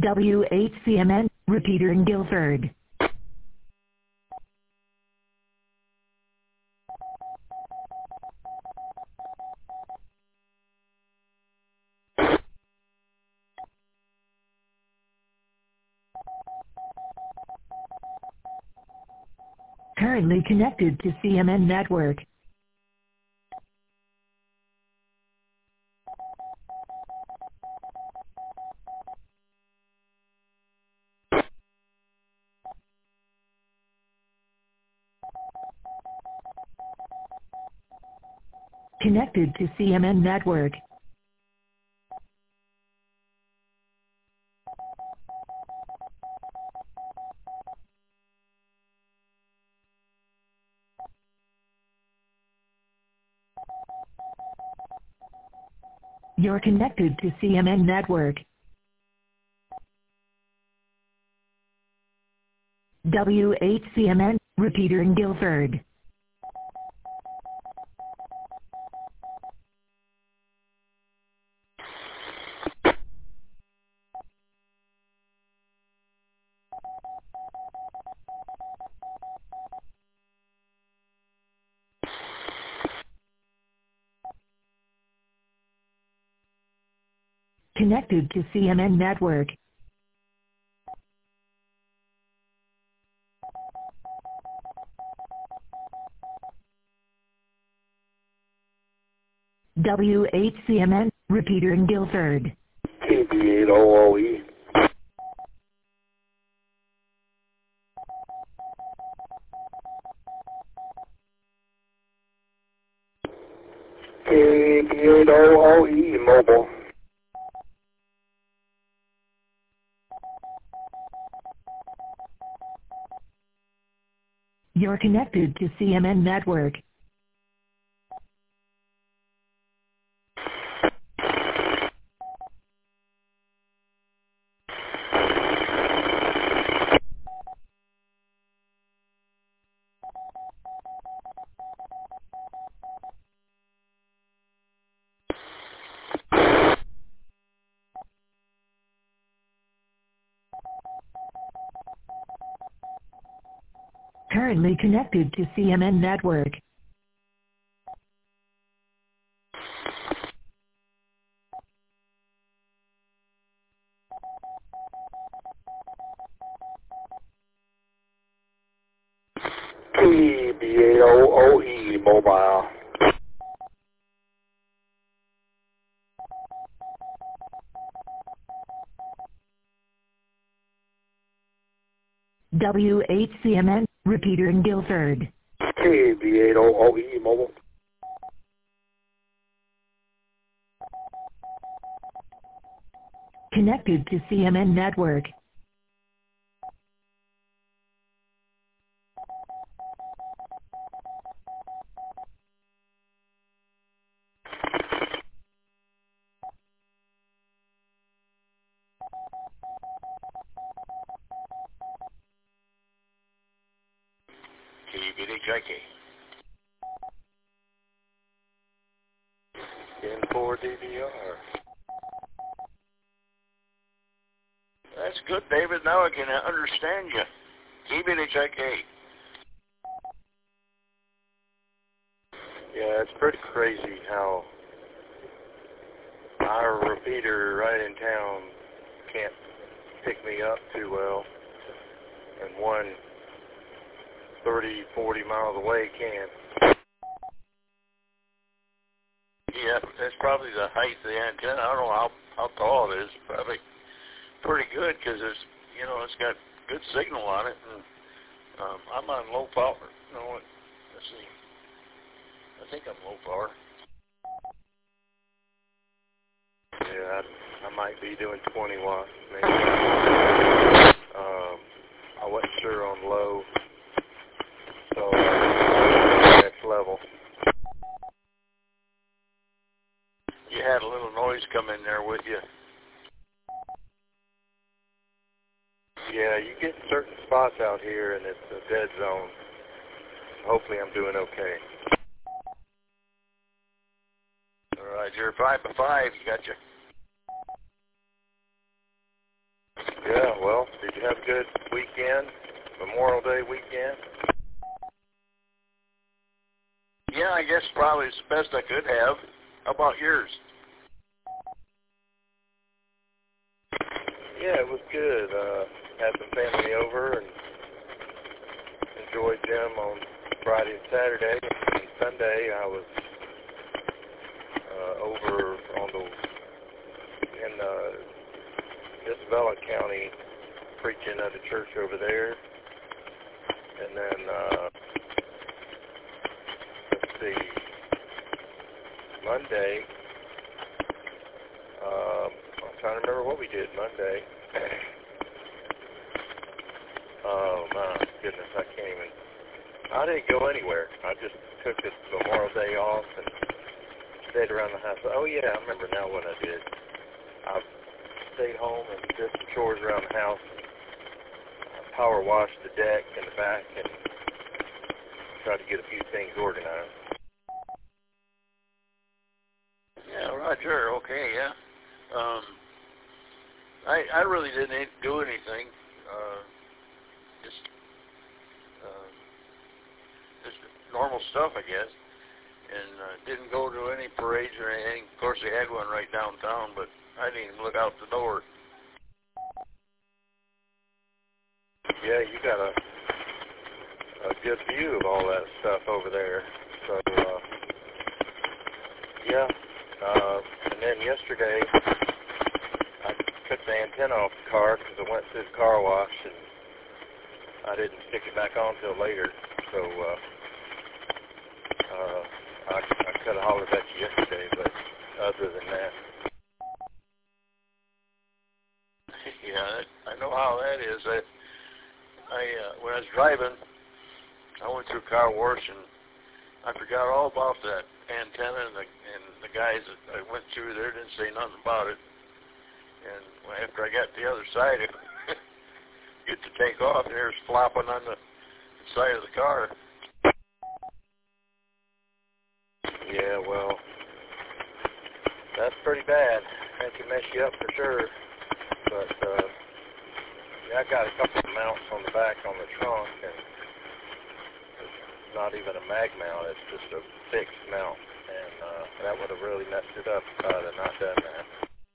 WHCMN, repeater in Guilford. Currently connected to CMN network. Connected to CMN network. You're connected to CMN network. WHCMN, repeater in Guilford. Connected to CMN network. WHCMN, repeater in Guilford. KB8OOE. KB8OOE mobile. You're connected to CMN network. Currently connected to CMN network. KB8OOE mobile. WHCMN, repeater in Guilford. KB8OOE mobile. Connected to CMN network. KBDJK. 10-4 DVR. That's good, David. Now I can understand you. KBDJK. Yeah, it's pretty crazy how our repeater right in town can't pick me up too well, and one 30, 40 miles away can. Yeah, that's probably the height of the antenna. I don't know how tall it is. Probably pretty good because it's got good signal on it. And I'm on low power. No, let's see. I think I'm low power. Yeah, I might be doing 20 watts maybe. I wasn't sure on low, so next level. You had a little noise come in there with you. Yeah, you get certain spots out here and it's a dead zone. Hopefully I'm doing okay. All right, you're 5 by 5. You got your Yeah, well, did you have a good weekend? Memorial Day weekend? Yeah, I guess probably it's the best I could have. How about yours? Yeah, it was good. Had some family over and enjoyed them on Friday and Saturday. And Sunday I was over in Isabella County preaching at a church over there. And then, let's see, Monday, I'm trying to remember what we did Monday. Oh, my goodness, I didn't go anywhere. I just took this Memorial Day off and stayed around the house. Oh, yeah, I remember now what I did. I stayed home and did some chores around the house. Power washed the deck in the back and tried to get a few things organized. Yeah, Roger. Okay, yeah. I really didn't do anything. Just normal stuff, I guess. And didn't go to any parades or anything. Of course, they had one right downtown, but I didn't even look out the door. Yeah, you got a good view of all that stuff over there. So, yeah. And then yesterday, I took the antenna off the car because I went through the car wash and I didn't stick it back on until later. So, I could have hollered at you yesterday, but other than that. Yeah, I know how that is. When I was driving, I went through a car wash and I forgot all about that antenna, and the guys that I went through there didn't say nothing about it. And after I got to the other side, get to take off, and there's flopping on the side of the car. Yeah, well, that's pretty bad. That can mess you up for sure. But yeah, I got a couple of mounts on the back on the trunk, and it's not even a mag mount. It's just a fixed mount, and that would have really messed it up if I had not done that.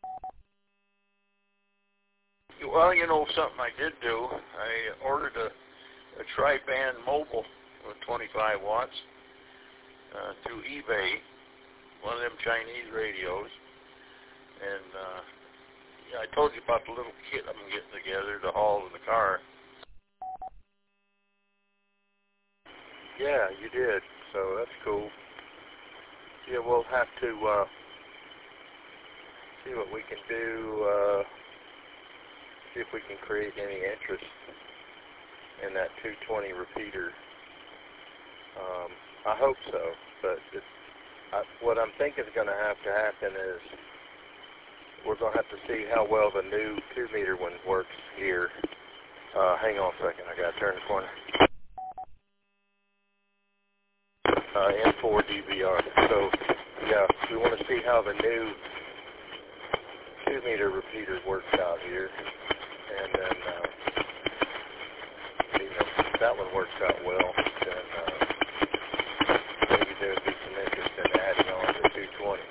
Well, you know, something I did do, I ordered a tri-band mobile with 25 watts through eBay, one of them Chinese radios. And yeah, I told you about the little kit I'm getting together to haul in the car. Yeah, you did. So that's cool. Yeah, we'll have to see what we can do, see if we can create any interest in that 220 repeater. I hope so, but what I'm thinking is going to happen is we're going to have to see how well the new 2-meter one works here. Hang on a second, I got to turn the corner. M4 DVR. So, yeah, we want to see how the new 2-meter repeater works out here. And then, if that one works out well, then maybe there would be some interest in adding on to 220.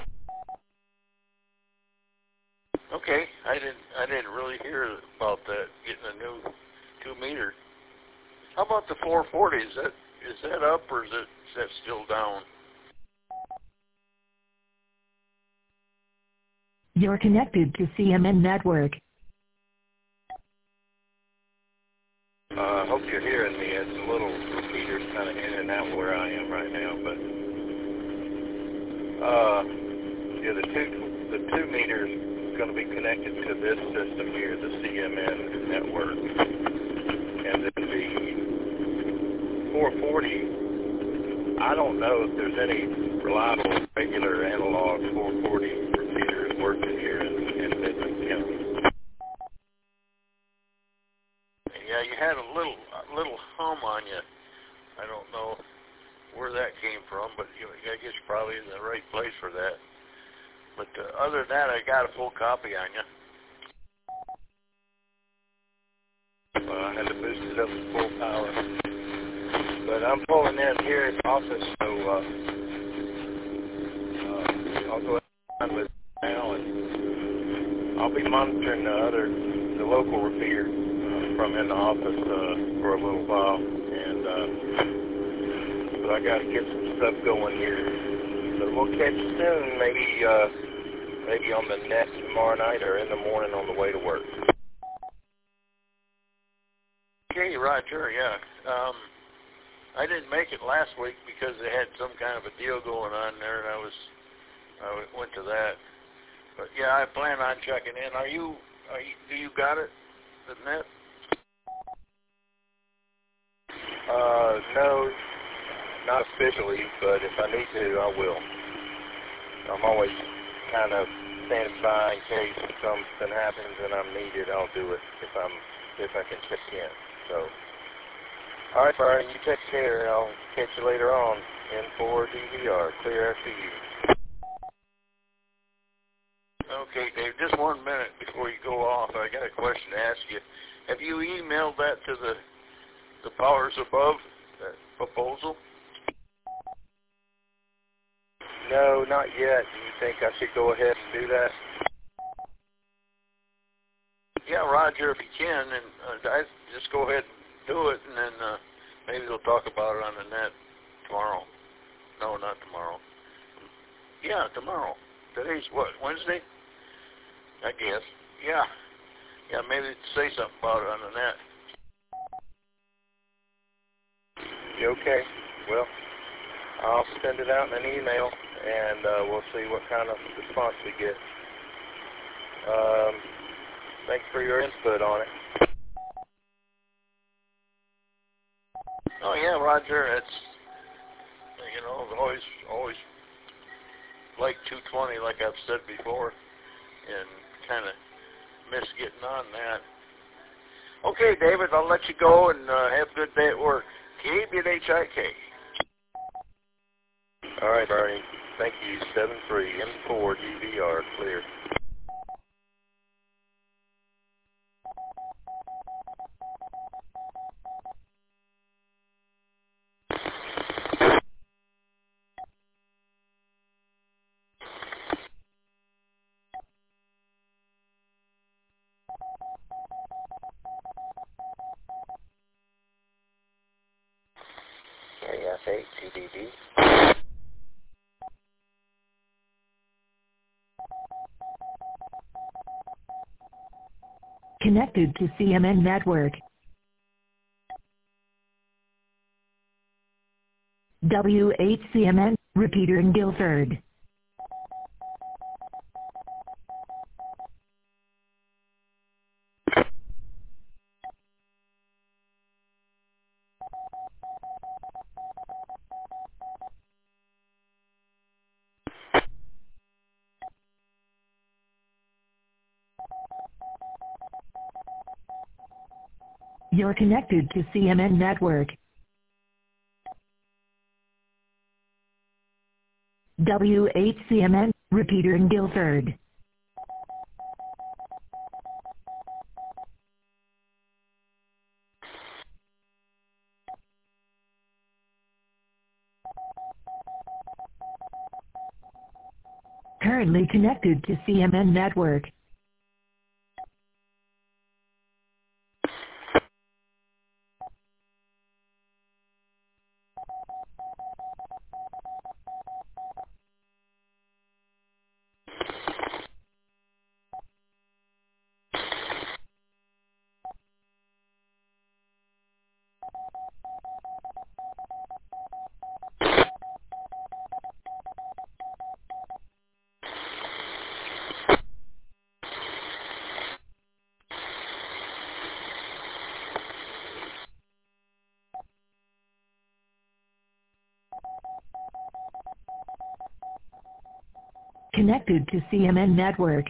Okay, I didn't really hear about that, getting a new 2-meter. How about the 440? Is that up, or is that still down? You're connected to CMN Network. I hope you're hearing me. It's a little repeaters kind of in and out where I am right now, but yeah, the 2 meters is going to be connected to this system here, the CMN network, and then the 440. I don't know if there's any reliable regular analog 440 repeaters working here in Midland County. Yeah, you had a little hum on you. I don't know where that came from, but I guess you're probably in the right place for that. But other than that, I got a full copy on you. but I'm pulling in here at the office, so I'll go ahead with now, and I'll be monitoring the local repeater from in the office for a little while, and but I got to get some stuff going here. So we'll catch you soon, maybe on the net tomorrow night or in the morning on the way to work. Okay, Roger. Yeah. I didn't make it last week because they had some kind of a deal going on there, and I went to that. But yeah, I plan on checking in. Do you got it, the net? No, not officially, but if I need to, I will. I'm always kind of standing by in case something happens and I'm needed. I'll do it if I can check in. So, all right, Brian, you take care. I'll catch you later on. N4 DVR, clear after you. Okay, Dave. Just 1 minute before you go off. I got a question to ask you. Have you emailed that to the powers above, that proposal? No, not yet. Do you think I should go ahead and do that? Yeah, Roger, if you can, and I just go ahead and do it, and then maybe they'll talk about it on the net tomorrow. No, not tomorrow. Yeah, tomorrow. Today's what, Wednesday? I guess. Yeah. Yeah, maybe say something about it on the net. You okay? Well, I'll send it out in an email, and we'll see what kind of response we get. Thanks for your input on it. Oh yeah, Roger. It's always like 220, like I've said before, and kind of miss getting on that. Okay, David, I'll let you go and have a good day at work. KBHIK. All right, Bernie. Thank you. 73 M4 DVR clear. KF8 TDD. Connected to CMN Network. W8CMN, repeater in Guilford. You're connected to CMN Network. W8CMN, repeater in Guilford. Currently connected to CMN Network. Connected to CMN Network.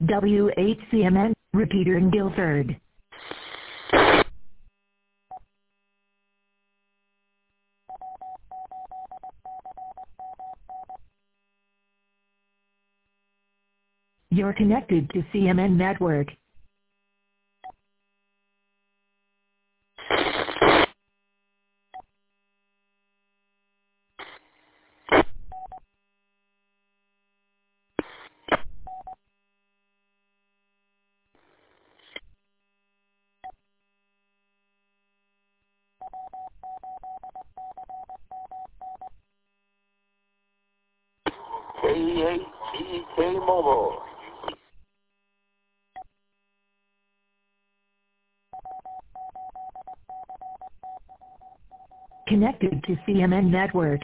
WHCMN, Repeater in Guilford. You're connected to CMN Network. KHTK Mobile. Connected to CMN Network.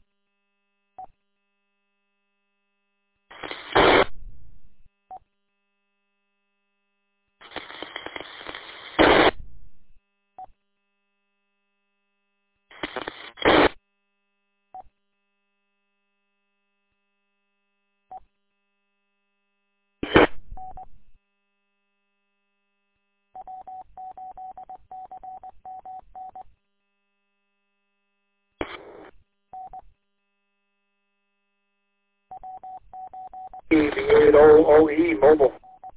KV8OE Mobile.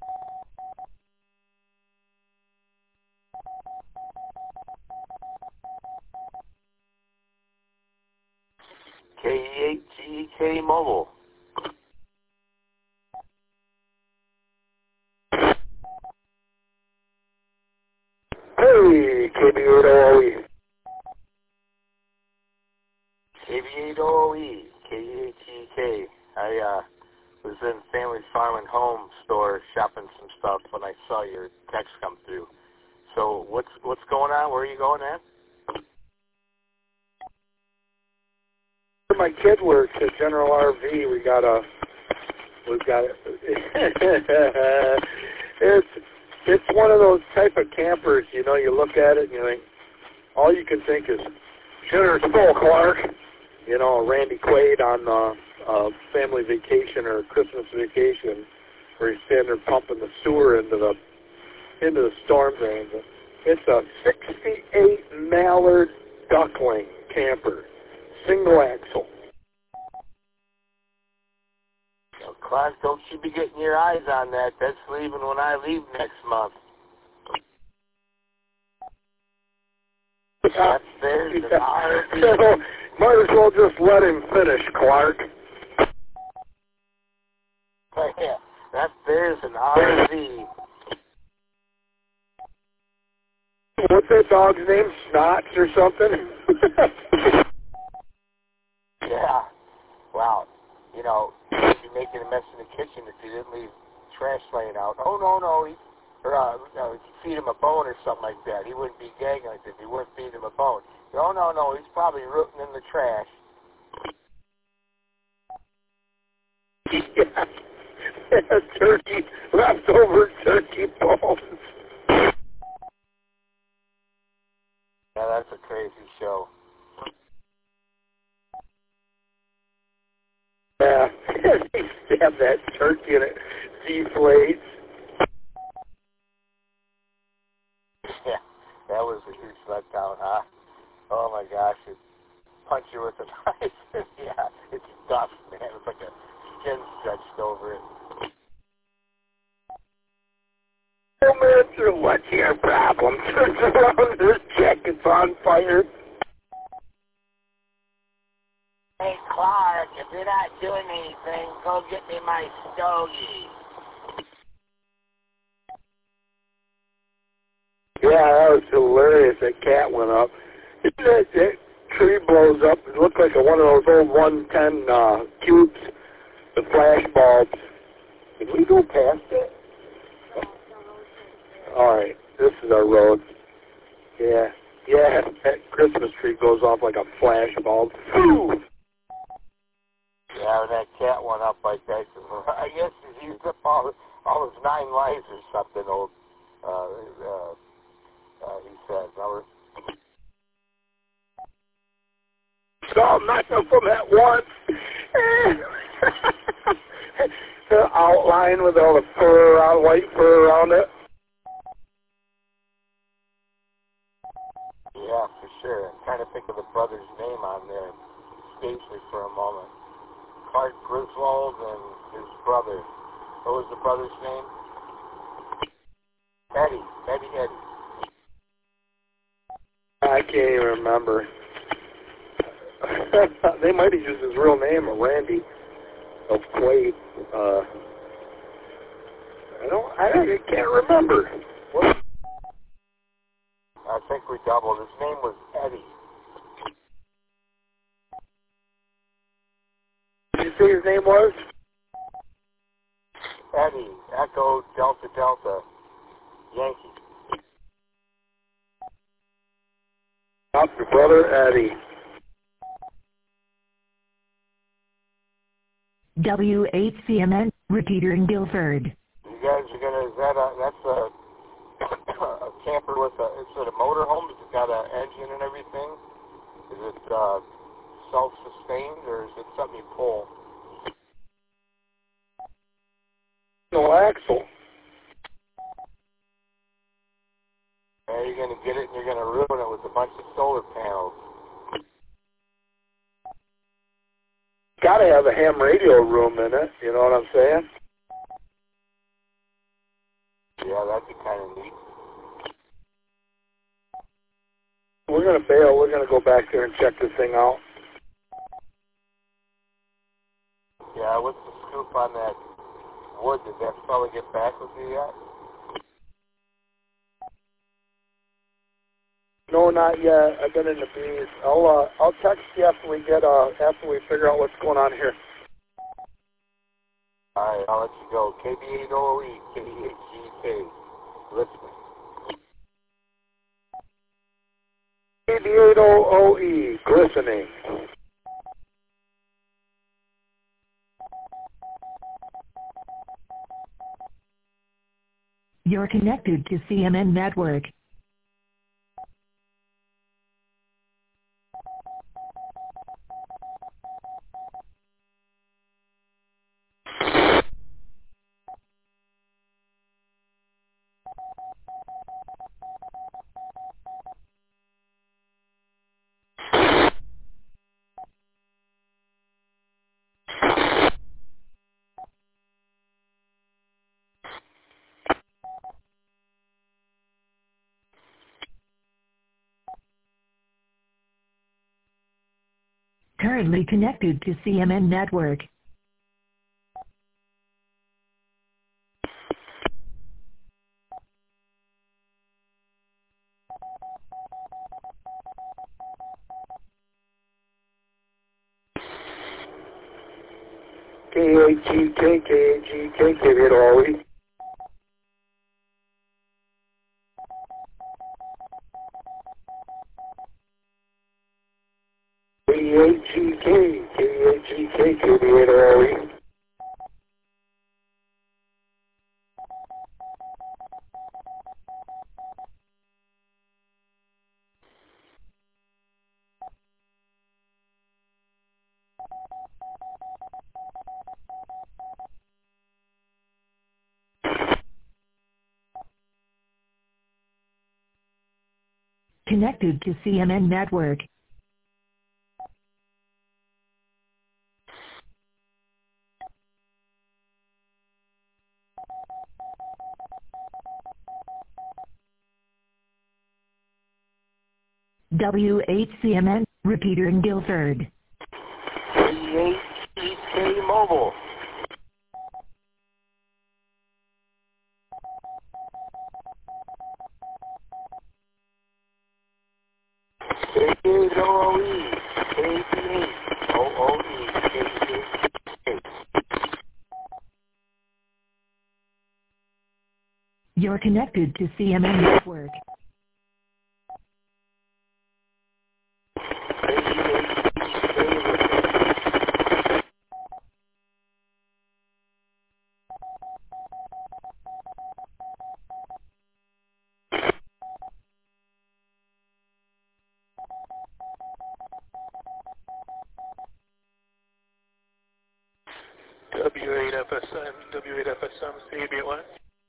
KHTK Mobile. Hey, KV8OE. KV8OE, KHTK. I was in Family Farm and Home store shopping some stuff when I saw your text come through. So what's going on? Where are you going at? My kid works at General RV. We've got it's one of those type of campers, you know, you look at it and you think, all you can think is, Senator Skull Clark, you know, Randy Quaid on family vacation or Christmas vacation, where he's standing there pumping the sewer into the storm drains. It's a 68 Mallard Duckling camper, single axle. Now, Clark, don't you be getting your eyes on that. That's leaving when I leave next month. There's an RV. Might as well just let him finish, Clark. Yeah, there's an RV. What's that dog's name? Snots or something? Yeah. Wow. You know, you'd be making a mess in the kitchen if you didn't leave trash laying out. Oh, no. If you feed him a bone or something like that, he wouldn't be gagging like that. You wouldn't feed him a bone. Oh, no. He's probably rooting in the trash. Yeah. Turkey, leftover turkey bones. Yeah, that's a crazy show. Yeah, they stab that turkey and it deflates. Yeah, that was a huge letdown, huh? Oh my gosh, it punch you with a knife. Yeah, it's dust, man. It's like a skin stretched over it. Oh, man, what's your problem? Turns around, his jacket's on fire. Hey, Clark, if you're not doing anything, go get me my stogie. Yeah, that was hilarious. That cat went up. That tree blows up. It looked like one of those old 110 cubes, the flash bulbs. Did we go past it? All right, this is our road. Yeah, that Christmas tree goes off like a flash bulb. Whew. Yeah, when that cat went up like that, I guess he's used up all his 9 lives or something, old, he said. Saw nothing from that once. the outline with all the fur, white fur around it? Yeah, for sure. I'm trying to think of the brother's name on there. Escapes me for a moment. Clark Griswold and his brother. What was the brother's name? Eddie. I can't even remember. They might have used his real name, Randy of Quaid. I can't remember. What? I think we doubled. His name was Eddie. Did you say his name was? Eddie. Echo Delta. Yankee. Your brother Eddie. WHCMN, Repeater in Guilford. You guys are gonna, that's a camper with is it a motorhome? Has it got an engine and everything? Is it self-sustained or is it something you pull? No axle. And you're gonna get it and you're gonna ruin it with a bunch of solar panels. Gotta have a ham radio room in it, you know what I'm saying? Yeah, that'd be kind of neat. We're gonna bail. We're gonna go back there and check this thing out. Yeah, what's the scoop on that wood? Did that fella get back with you yet? No, not yet. I've been in the bees. I'll text you after we figure out what's going on here. All right, I'll let you go. KB8OE, KHGK, listening. KB8OE, glistening. You're connected to CMN Network. Currently connected to CMN Network. KHGK, KB8OE. KHGK, KB8OE. Connected to CMN Network. WHCMN, Repeater in Guilford. KHGK Mobile. KB8OE, KB8OE, KHGK. You're connected to CMN Network. W8FSM, W8FSM, C881.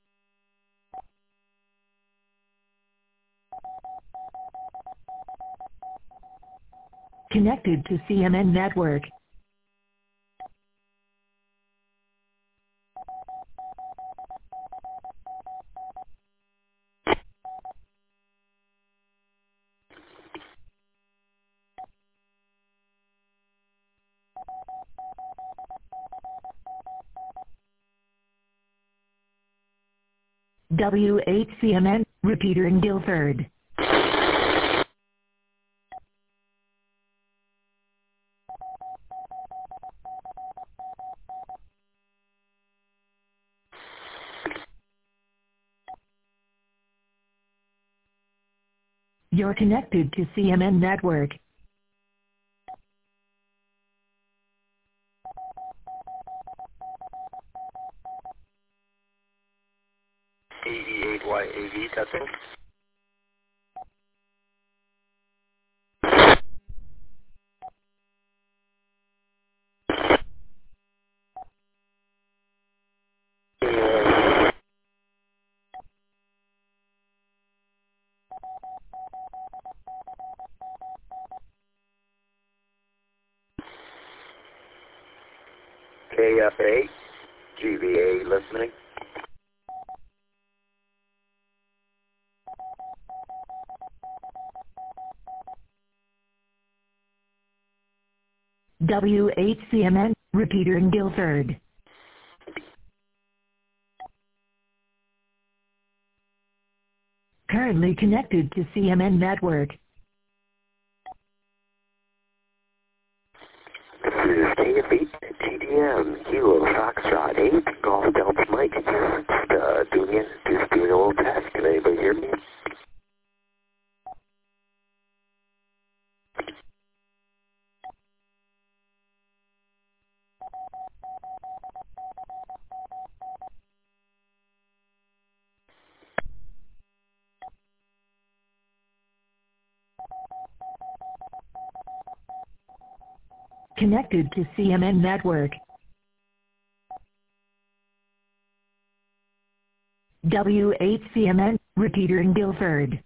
Connected to CMN network. W8CMN, repeater in Guilford. You're connected to CMN network. AE8YAV testing. KFA, GVA listening. W8CMN, repeater in Guilford. Currently connected to CMN network. This is KFA TDM, Kilo Foxtrot 8, Golf Delta Mike. Just doing a little test. Can anybody hear me? Connected to CMN network. W8CMN, repeater in Guilford.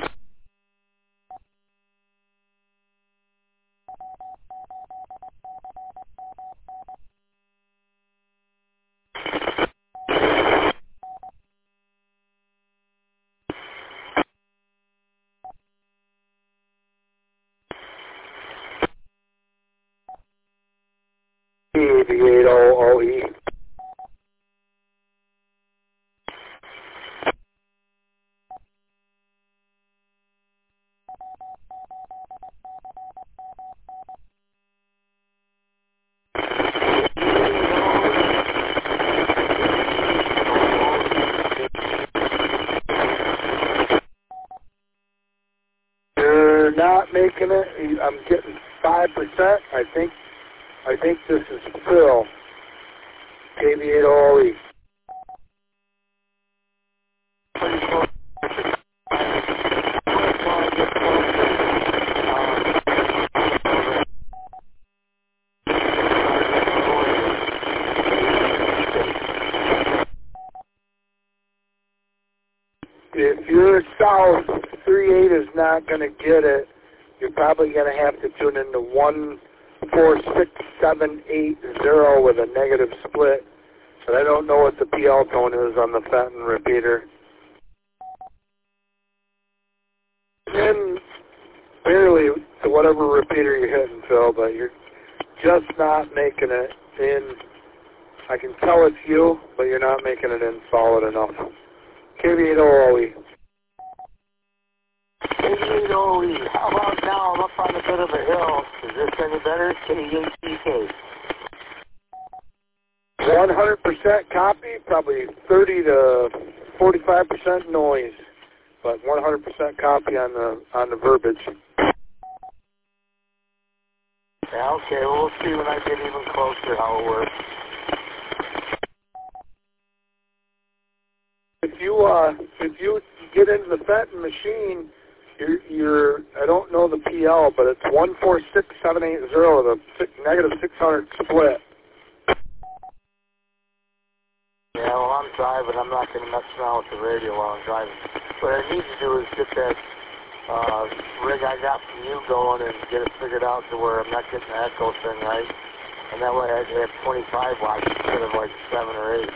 KV8OE. You're not making it. I'm getting 5%. I think this is Phil. KV8OE. If you're south, 38 is not going to get it. You're probably going to have to tune into 146,780 with a negative split. But I don't know what the PL tone is on the Fenton repeater. And barely to whatever repeater you're hitting, Phil, but you're just not making it in. I can tell it's you, but you're not making it in solid enough. KV8OE. KV8OE. How about now? I'm up on a bit of a hill. Is this any better? KHDK. 100% copy, probably 30 to 45% noise, but 100% copy on the verbiage. Yeah, okay, well, we'll see when I get even closer how it works. If you get into the Fenton machine, you're I don't know the PL, but it's 146,780 with a negative 600 split. Yeah, well, I'm driving. I'm not going to mess around with the radio while I'm driving. What I need to do is get that rig I got from you going and get it figured out to where I'm not getting the echo thing right. And that way I have 25 watts instead of like 7 or 8.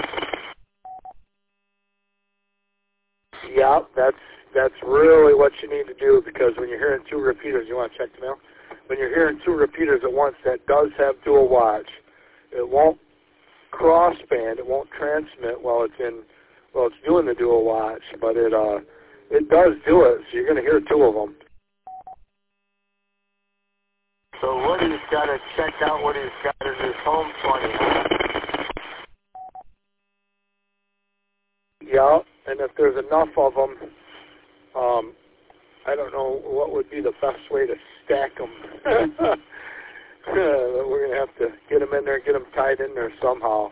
Yeah, that's really what you need to do, because when you're hearing two repeaters, you want to check the mail? When you're hearing two repeaters at once, that does have dual watch. It won't crossband, it won't transmit while it's doing the dual watch, but it does do it, so you're going to hear two of them. So Woody's got to check out what he's got in his home 20. Yeah, and if there's enough of them, I don't know what would be the best way to stack them. We're going to have to get them in there, get them tied in there somehow.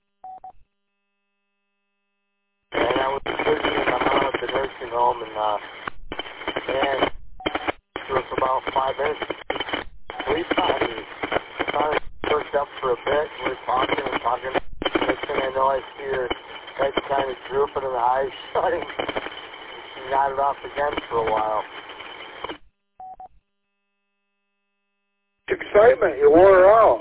And I was visiting my mom at the nursing home, and it was about 5 minutes. We finally perked up for a bit. We were talking. Next thing I know, I see her head kind of drooping and the eyes shutting. She nodded off again for a while. Excitement, you wore her out.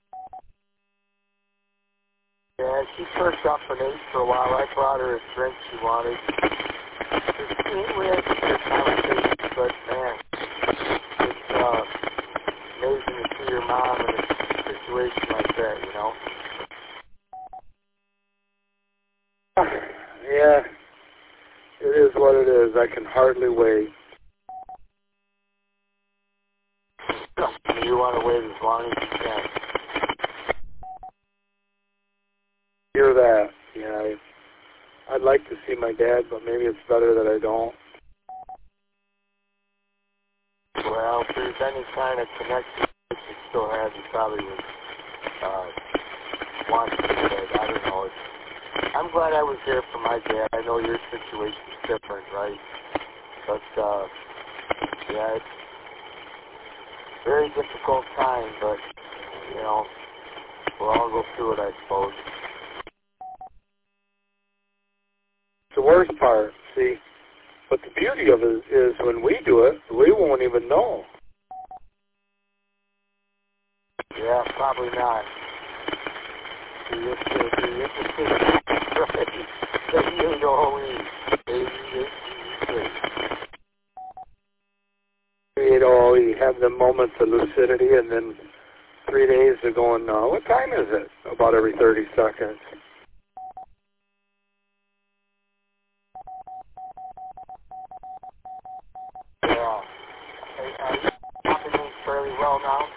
Yeah, she perked up and ate for a while. I brought her a drink she wanted. We had some good conversations, but man, it's amazing to see your mom in a situation like that, you know? Yeah, it is what it is. I can hardly wait. You want to wait as long as you can. Hear that? Yeah, I'd like to see my dad, but maybe it's better that I don't. Well, if there's any kind of connection that you still have, you probably would want to do that. I don't know. I'm glad I was there for my dad. I know your situation's different, right? But, yeah, it's a very difficult time, but, you know, we'll all go through it, I suppose. The worst part, see, but the beauty of it is when we do it, we won't even know. Yeah, probably not. You have the moments of lucidity, and then 3 days they're going, what time is it? About every 30 seconds. Yeah. Are you copying fairly well now?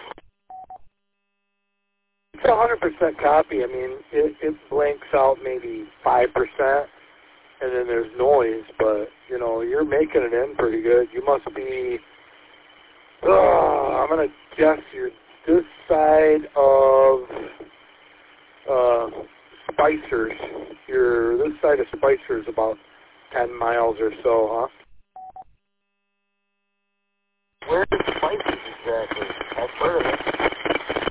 It's 100% copy. I mean, it blanks out maybe 5%, and then there's noise, but, you know, you're making it in pretty good. You must be, I'm going to guess you're this side of Spicer's. You're this side of Spicer's about 10 miles or so, huh? Where's Spicer's exactly? I've heard of it.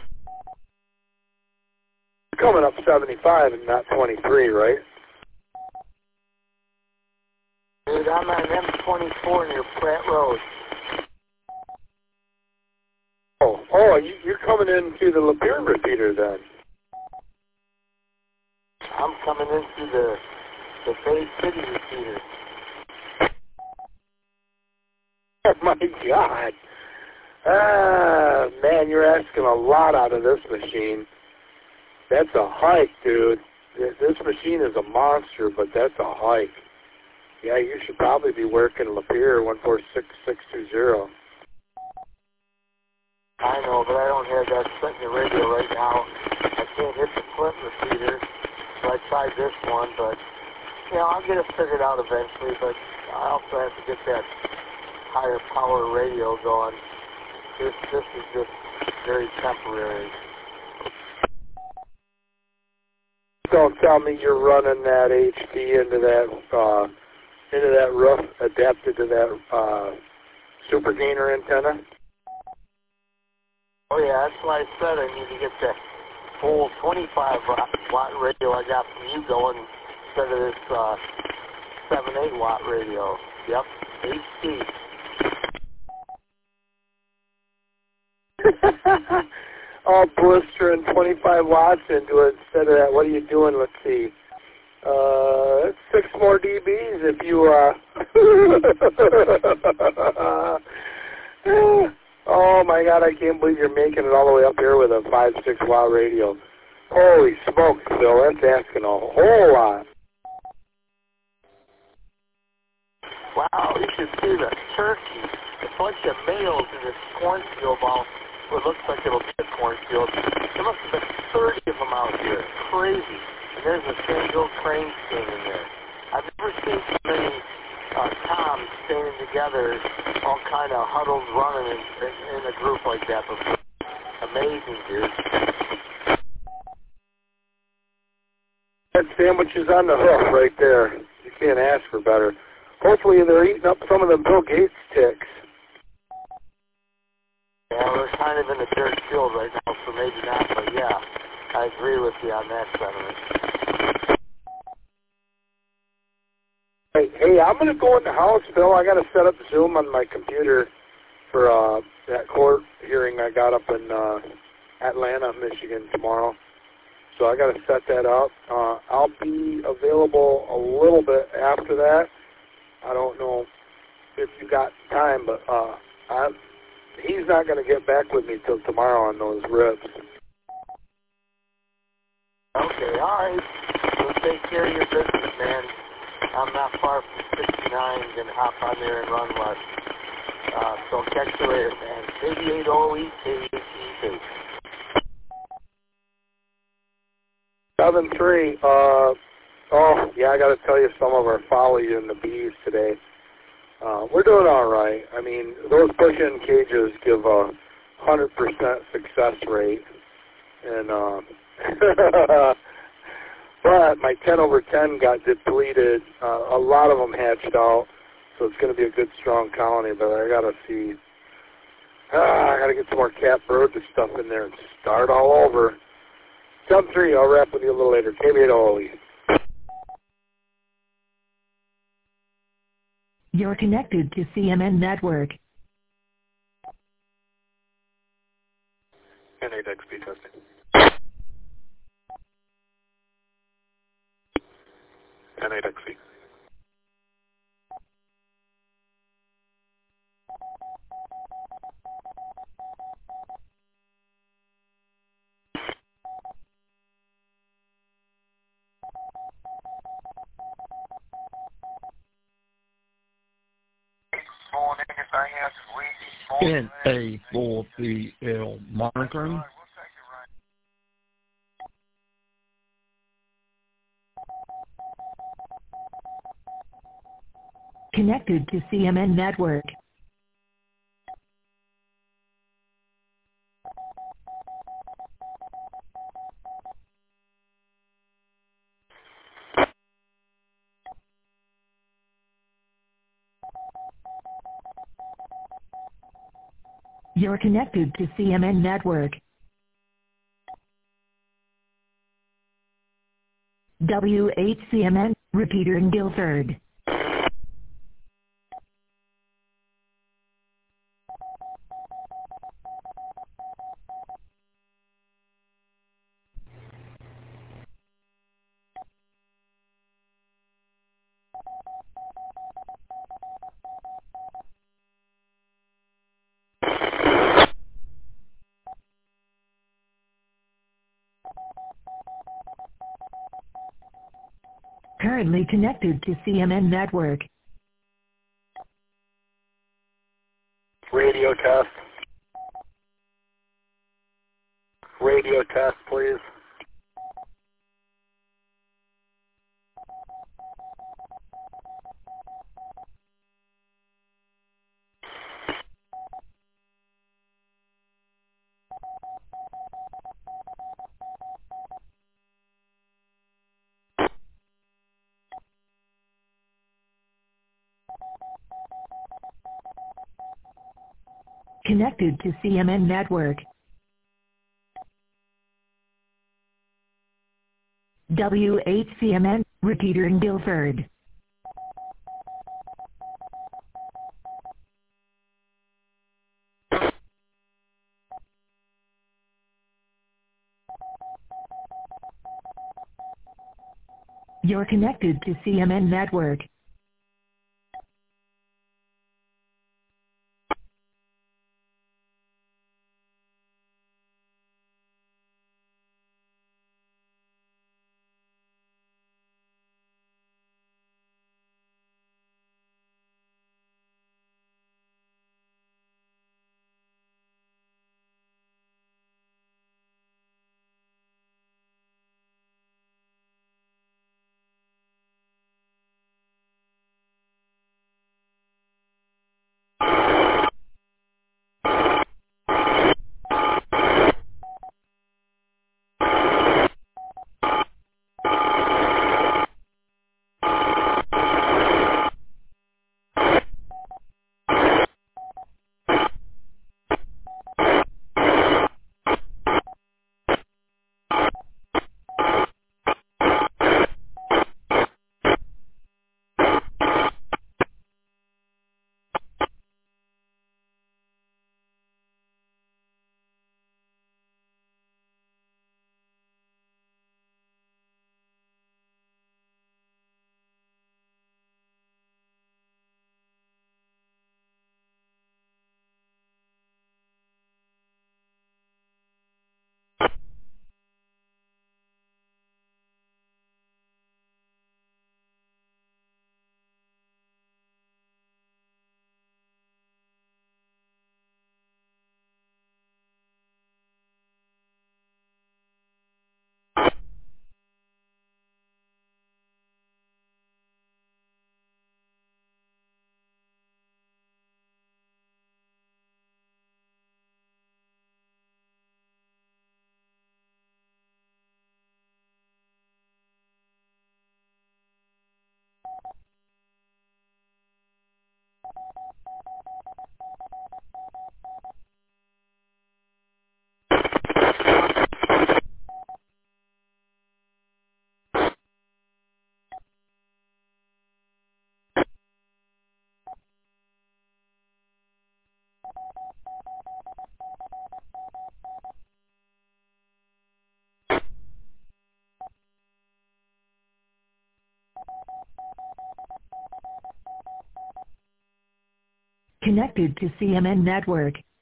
Coming up 75 and not 23, right? Dude, I'm on M24 near Pratt Road. Oh, you're coming into the Lapeer repeater then. I'm coming into the Bay City repeater. Oh my God. Man, you're asking a lot out of this machine. That's a hike, dude. This machine is a monster, but that's a hike. Yeah, you should probably be working Lapeer 146620. I know, but I don't have that set in the radio right now. I can't hit the Flint repeater, so I tried this one, but, you know, I'll get it figured out eventually, but I also have to get that higher power radio going. This is just very temporary. Don't tell me you're running that HD into that roof adapted to that super gainer antenna. Oh yeah, that's why I said I need to get that full 25-watt radio I got from you going instead of this 7-8 watt radio. Yep, HD. All blistering 25 watts into it instead of that. What are you doing? Let's see. 6 more dBs if you, Oh my God, I can't believe you're making it all the way up here with a 5-6 watt radio. Holy smokes, Phil, that's asking a whole lot. Wow, you can see the turkey, a bunch of males in this cornfield, well, it looks like it'll be a cornfield. There must have been 30 of them out here. Crazy. And there's a single crane standing there. I've never seen so many toms standing together, all kind of huddled, running in a group like that before. Amazing, dude. That sandwich is on the hook right there. You can't ask for better. Hopefully they're eating up some of them Bill Gates ticks. Yeah, we're kind of in a dirt field right now, so maybe not, but yeah, I agree with you on that sentiment. Hey, I'm going to go in the house, Phil. I got to set up Zoom on my computer for that court hearing I got up in Atlanta, Michigan tomorrow. So I got to set that up. I'll be available a little bit after that. I don't know if you got time, but he's not going to get back with me till tomorrow on those ribs. Okay, all right. So take care of your business, man. I'm not far from 69 and going to hop on there and run less. So catch you later, man. 88 OE, 88 7-3. Oh, yeah, I got to tell you some of our folly in the bees today. We're doing all right. I mean, those push-in cages give a 100% success rate. And but my 10/10 got depleted. A lot of them hatched out, so it's going to be a good, strong colony. But I got to see. I got to get some more catbirds and stuff in there and start all over. 7-3. I'll wrap with you a little later. KB8OLE. You're connected to CMN Network. N8XP testing. N8XP. NA4BL monitoring. Connected to CMN Network. You're connected to CMN Network. W8CMN, repeater in Guilford. Currently connected to CMN Network. Radio test. Radio test, please. Connected to CMN Network. W8CMN, repeater in Guilford. You're connected to CMN Network. Connected to CMN Network.